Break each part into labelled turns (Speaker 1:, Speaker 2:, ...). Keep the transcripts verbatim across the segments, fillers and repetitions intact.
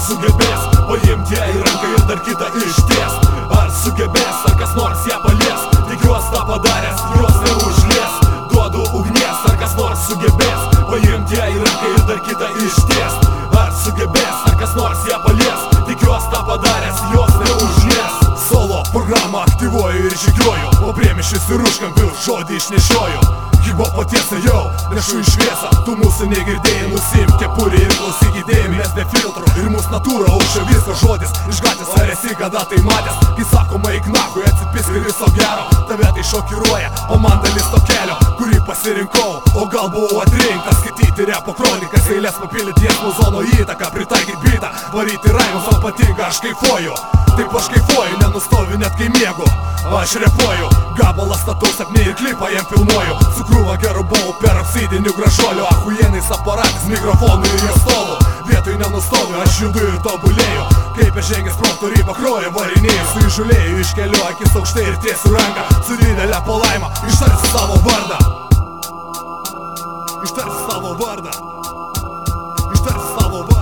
Speaker 1: sugebės paimti ją į ranką ir dar kitą išties? Ar sugebės, ar kas nors ją palies? Tikiuos tą padaręs, jos neužlies. Duodu ugnies, ar kas nors sugebės paimti ją į ranką ir dar kitą išties? Ar sugebės, ar kas nors ją palies? Tikiuos tą padaręs, jos neužlies. Solo programą aktyvuoju ir žygiuoju, o priemišis ir užkampiu žodį išnešioju. Hip-hopo tiesa jau nešu į šviesą, tu mūsų negirdėjai, nusimk kepurį ir klausyk idėjų, mes be filtrų ir mūsų natūra aukščio viskas žodis. Iš gatvės ar esi kada tai matęs, kai sakoma eik nachui, atsipisk ir viso gero. Tave tai šokiruoja, o man dalis to kelio, kurį pasirinkau, o gal buvau atrinktas skaityti repo kronikas, eilės papildyti jausmų zono įtaką, pritaikyti bitą, varyti raimus, o patinka, aš kaifuoju. Taip aš kaifuoju, nenustoviu net kai miegu. Aš repuoju, gabalą statau sapnį ir klipą jam filmuoju. Su krūva gerų bau per apsidinių gražuolių, achujienais aparatais, mikrofonų ir jo stovų. Vietoj nenustoviu, aš judu ir tobulėju. Kaip peržengęs proto ribą kroją varinėju, su įžulėju iškeliu akis aukštai ir tiesiu ranką. Su didelė palaima ištarsiu savo vardą. Ištarsiu savo vardą. Ištarsiu savo vardą.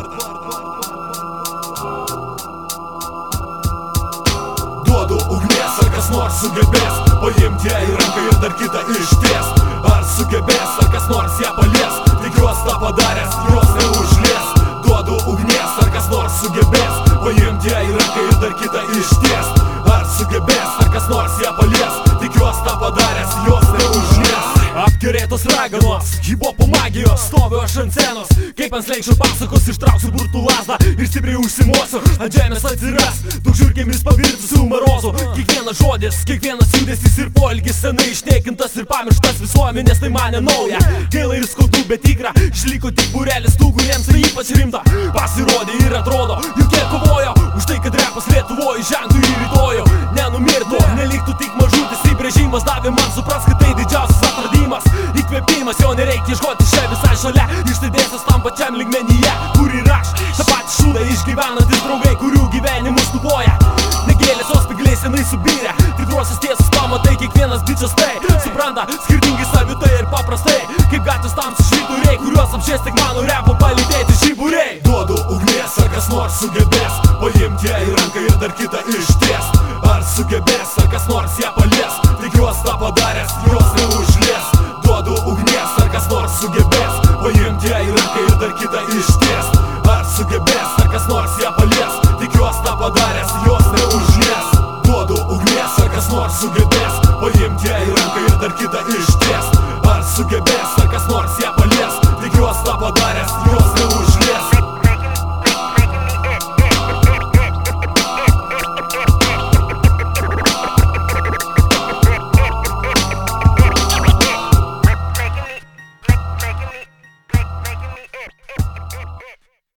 Speaker 1: Duodu ugnies, ar kas nors sugebės paimti ją į ranką ir dar kitą išties? Ar sugebės, ar kas nors ją palies? Tikiuos tą padaręs, jos neužlies. Duodu ugnies, ar kas nors sugebės paimti ją į ranką ir dar kitą išties? Ar sugebės, ar kas nors ją palies? Tikiuos tą padaręs, jos neužlies. Apkerėtos raganos, hip-hopo magijos, stoviu aš ant scenos, kaip ant slenksčio pasakos, ištrauksiu burtų lazdą ir stipriai užsimosiu. Ant žemės atsiras daug žiurkėmis pavirtusių marozų. Kiekvienas žodis, kiekvienas judesys ir poelgis senai išneikintas ir pamirštas visuomenės, tai man nenauja. Gaila ir skaudu, bet tikra, išliko tik būrelis tų, kuriems tai ypač rimta. Pasirodė ir atrodo, juk jie kovojo už tai, kad repas Lietuvoje žengtų į rytojų. Nenumirtų, neliktų tik mažutis įbrėžimas, davė man supras, kad tai didžiausias atradimas. Įkvėpimas, jo nereikia ieškoti čia visai šalia, išsidėsias tam pačiam lygmenyje, kur ir aš. Ta pati šūda išgyvenantis draugai, kurių gyvenimus nuboja. Negėlės, o spigliai senai subyrė, tikrosios tiesos pamatai, kiekvienas bičas tai supranta skirtingai savitai ir paprastai. Kaip gatvės tamsių švyturiai, kuriuos apšės tik mano repo palydėti žiburiai. Duodu ugnies, ar kas nors sugebės paimti ją į ranką ir dar kitą išties? Ar sugebės, ar kas nors ją palies? Tikiuos tą padaręs, jos neužlies. Duodu ugnies, ar kas nors sugebės paimti ją į ranką ir dar kitą išties? Ar sugebės, ar kas nors ją palies? Tikiuos tą padaręs, jos neužlies. Duodu ugnies, ar kas nors sugebės paimti ją į ranką ir dar kitą išties? Ar sugebės, ar kas nors ją palies?